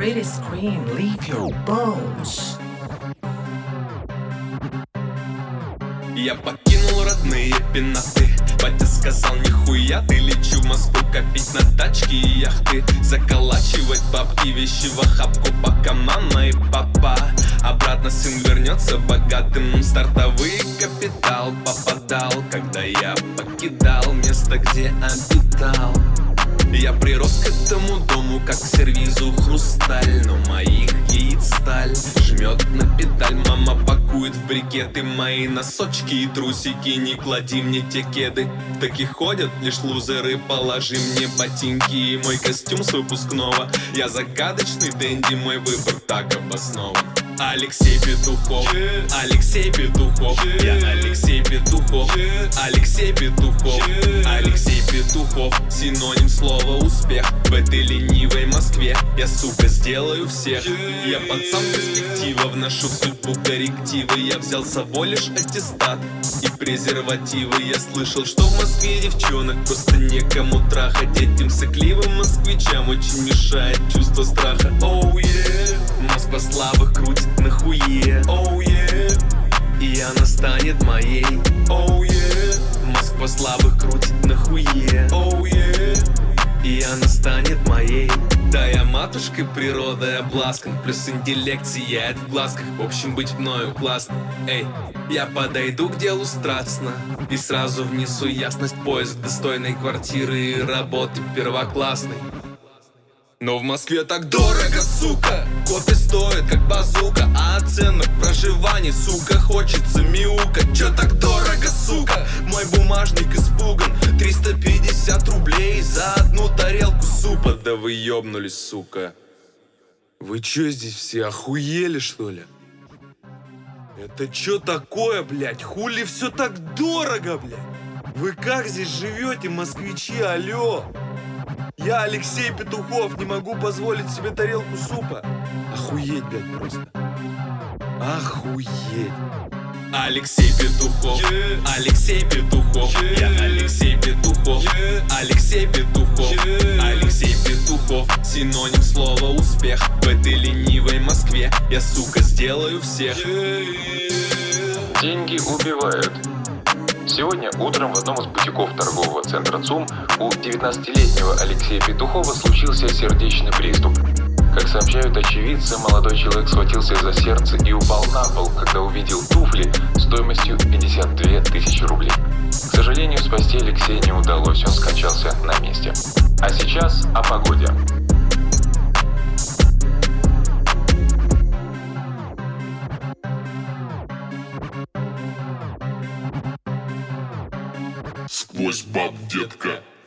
split screen, leave your bones. Я покинул родные пенаты. Батя сказал, нихуя ты, лечу в Москву копить на тачки и яхты, заколачивать бабки, вещи в охапку, пока мама и папа. Обратно сын вернется богатым, стартовый капитал попадал, когда я покидал место, где обитал. Я прирос к этому дому, как к сервизу хрусталь, но моих яиц сталь жмет на педаль. Мама пакует в брикеты мои носочки и трусики. Не клади мне те кеды, в таких ходят лишь лузеры. Положи мне ботинки и мой костюм с выпускного. Я загадочный дэнди, мой выбор так обоснован. Алексей Петухов, Алексей Петухов, я Алексей Петухов, Алексей Петухов, Алексей Петухов, синоним слова успех. В этой ленивой Москве я, сука, сделаю всех. Я пацан перспектива, вношу в судьбу коррективы. Я взял с собой лишь аттестат и презервативы. Я слышал, что в Москве девчонок просто некому трахать. Этим сыкливым москвичам очень мешает чувство страха. Oh yeah, Москва слабых крутит на хуе. Oh yeah, и она станет моей. Oh yeah, Москва слабых крутит на хуе. Oh yeah, и она станет моей. Да, я матушкой природой обласкан, плюс интеллект сияет в глазках. В общем, быть мною классно. Эй, я подойду к делу страстно и сразу внесу ясность. Поиск достойной квартиры и работы первоклассной. Но в Москве так дорого, сука. Кофе стоит как базука, а от ценок проживаний, сука, хочется мяукать. Чё так дорого, сука? Мой бумажник испуган. 350 рублей за одну тарелку супа. Да вы ёбнулись, сука. Вы чё здесь все охуели, что ли? Это чё такое, блядь? Хули все так дорого, блядь? Вы как здесь живете, москвичи, алло? Я Алексей Петухов, не могу позволить себе тарелку супа. Охуеть, блядь, просто. Охуеть. Алексей Петухов, Алексей Петухов, я Алексей Петухов, Алексей Петухов, Алексей Петухов, синоним слова успех. В этой ленивой Москве я, сука, сделаю всех. Деньги убивают. Сегодня утром в одном из бутиков торгового центра ЦУМ у 19-летнего Алексея Петухова случился сердечный приступ. Как сообщают очевидцы, молодой человек схватился за сердце и упал на пол, когда увидел туфли стоимостью 52 тысячи рублей. К сожалению, спасти Алексея не удалось, он скончался на месте. А сейчас о погоде. Сквозь баб, детка.